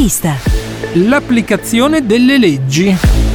L'intervista. L'applicazione delle leggi.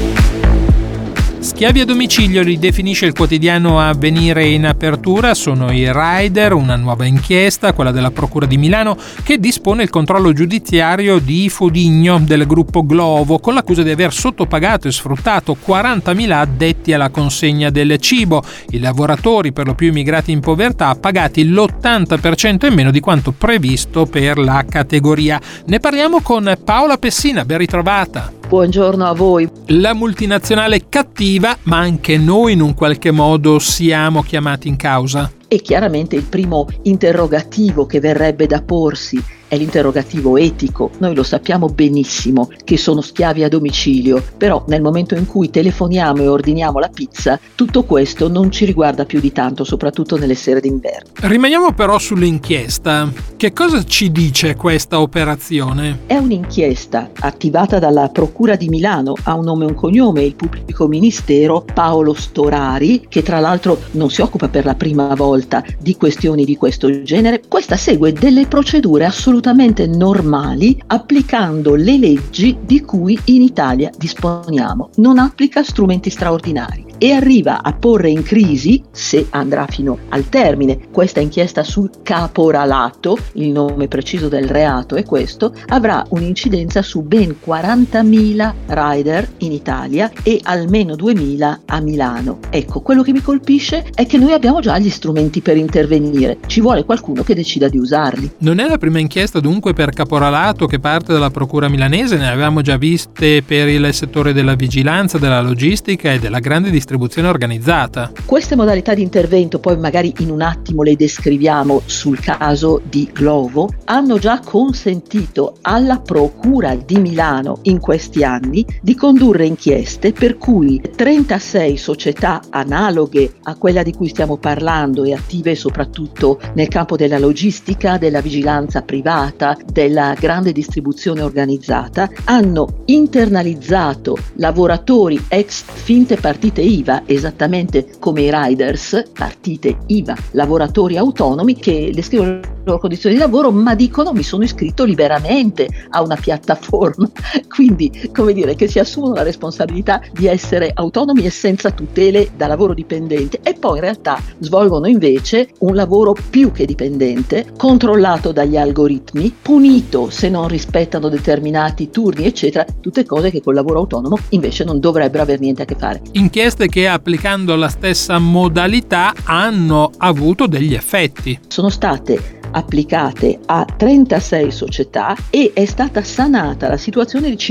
Schiavi a domicilio li definisce il quotidiano Avvenire in apertura. Sono i rider, una nuova inchiesta, quella della Procura di Milano, che dispone il controllo giudiziario di Fodigno del gruppo Glovo con l'accusa di aver sottopagato e sfruttato 40.000 addetti alla consegna del cibo. I lavoratori, per lo più immigrati in povertà, pagati l'80% in meno di quanto previsto per la categoria. Ne parliamo con Paola Pessina, ben ritrovata. Buongiorno a voi. La multinazionale cattiva, ma anche noi in un qualche modo siamo chiamati in causa. E chiaramente il primo interrogativo che verrebbe da porsi è l'interrogativo etico. Noi lo sappiamo benissimo che sono schiavi a domicilio, però nel momento in cui telefoniamo e ordiniamo la pizza, tutto questo non ci riguarda più di tanto, soprattutto nelle sere d'inverno. Rimaniamo però sull'inchiesta. Che cosa ci dice questa operazione? È un'inchiesta attivata dalla Procura di Milano, ha un nome e un cognome, il pubblico ministero Paolo Storari, che tra l'altro non si occupa per la prima volta di questioni di questo genere. Questa segue delle procedure assolutamente normali, applicando le leggi di cui in Italia disponiamo. Non applica strumenti straordinari e arriva a porre in crisi, se andrà fino al termine, questa inchiesta sul caporalato, il nome preciso del reato è questo, avrà un'incidenza su ben 40.000 rider in Italia e almeno 2.000 a Milano. Ecco, quello che mi colpisce è che noi abbiamo già gli strumenti per intervenire, ci vuole qualcuno che decida di usarli. Non è la prima inchiesta dunque per caporalato che parte dalla Procura milanese, ne avevamo già viste per il settore della vigilanza, della logistica e della grande distribuzione organizzata. Queste modalità di intervento, poi magari in un attimo le descriviamo sul caso di Glovo, hanno già consentito alla Procura di Milano in questi anni di condurre inchieste per cui 36 società analoghe a quella di cui stiamo parlando e attive soprattutto nel campo della logistica, della vigilanza privata, della grande distribuzione organizzata, hanno internalizzato lavoratori ex finte partite IVA, esattamente come i riders, partite IVA, lavoratori autonomi che descrivono le loro condizioni di lavoro ma dicono mi sono iscritto liberamente a una piattaforma, quindi come dire che si assumono la responsabilità di essere autonomi e senza tutele da lavoro dipendente e poi in realtà svolgono invece un lavoro più che dipendente, controllato dagli algoritmi, punito se non rispettano determinati turni eccetera, tutte cose che col lavoro autonomo invece non dovrebbero aver niente a che fare. Inchieste che applicando la stessa modalità hanno avuto degli effetti. Sono state applicate a 36 società e è stata sanata la situazione di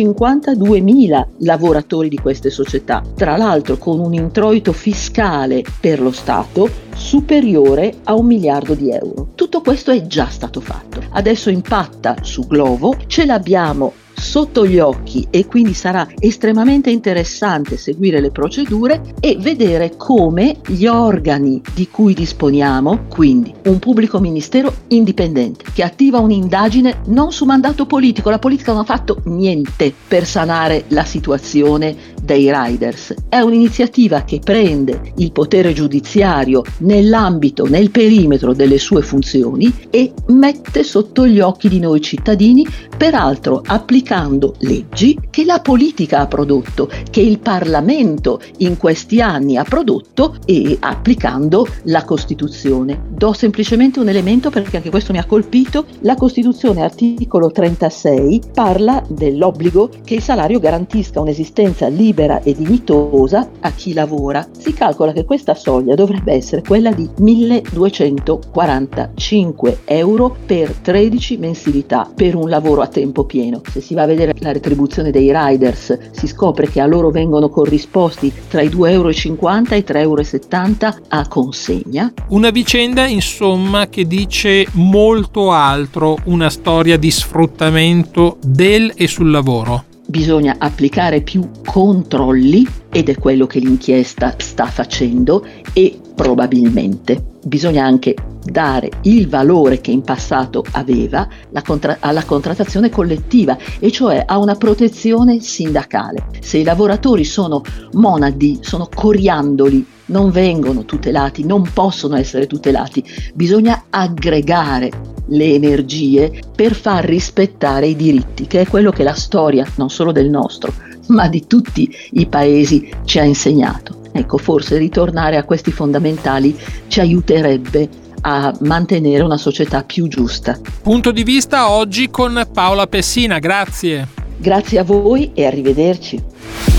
52.000 lavoratori di queste società, tra l'altro con un introito fiscale per lo Stato superiore a 1 miliardo di euro. Tutto questo è già stato fatto. Adesso impatta su Glovo, ce l'abbiamo sotto gli occhi e quindi sarà estremamente interessante seguire le procedure e vedere come gli organi di cui disponiamo, quindi un pubblico ministero indipendente che attiva un'indagine non su mandato politico, la politica non ha fatto niente per sanare la situazione dei riders, è un'iniziativa che prende il potere giudiziario nell'ambito, nel perimetro delle sue funzioni e mette sotto gli occhi di noi cittadini, peraltro applicando leggi che la politica ha prodotto, che il Parlamento in questi anni ha prodotto e applicando la Costituzione. Do semplicemente un elemento perché anche questo mi ha colpito. La Costituzione, articolo 36, parla dell'obbligo che il salario garantisca un'esistenza libera e dignitosa a chi lavora. Si calcola che questa soglia dovrebbe essere quella di 1.245 euro per 13 mensilità per un lavoro a tempo pieno. Se si va a vedere la retribuzione dei riders si scopre che a loro vengono corrisposti tra i 2,50 euro e i 3,70 euro a consegna. Una vicenda insomma che dice molto altro, una storia di sfruttamento del e sul lavoro. Bisogna applicare più controlli ed è quello che l'inchiesta sta facendo e probabilmente bisogna anche dare il valore che in passato aveva alla contrattazione collettiva e cioè a una protezione sindacale. Se i lavoratori sono monadi, sono coriandoli, non vengono tutelati, non possono essere tutelati, bisogna aggregare le energie per far rispettare i diritti, che è quello che la storia, non solo del nostro, ma di tutti i paesi ci ha insegnato. Ecco, forse ritornare a questi fondamentali ci aiuterebbe a mantenere una società più giusta. Punto di vista oggi con Paola Pessina, grazie. Grazie a voi e arrivederci.